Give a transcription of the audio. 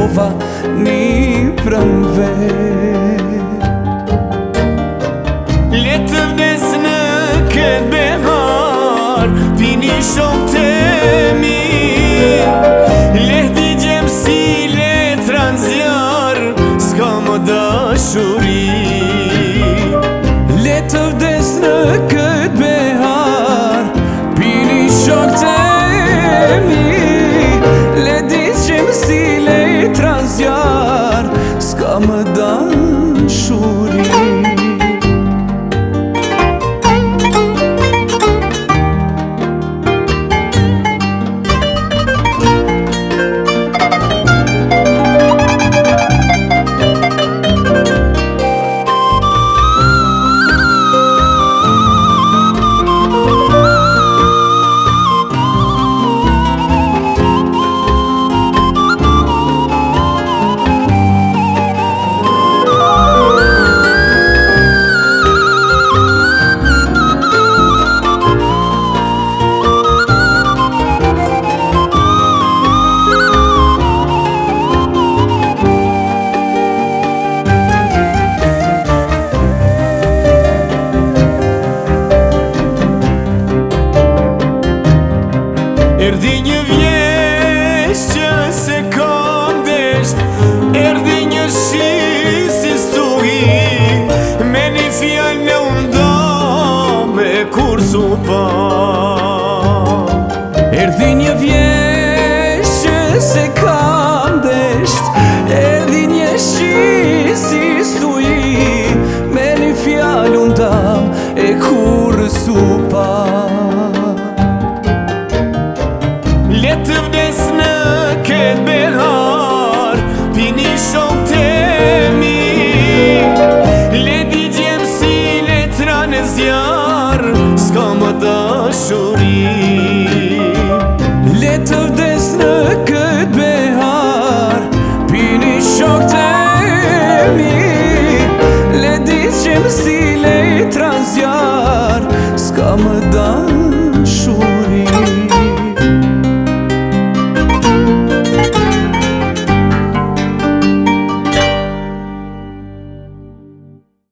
shkova një pranver. Le të vdes në këtë behar, pini shok të mirë. Le t'i gjem si letra n'zjarë, s'ka më dashuri. Le të vdes në këtë behar, pini shok të mi. Le t'i gjem si letra n'zjarë, s'ka më dashuri. Erdi një vjesh që se kom desht,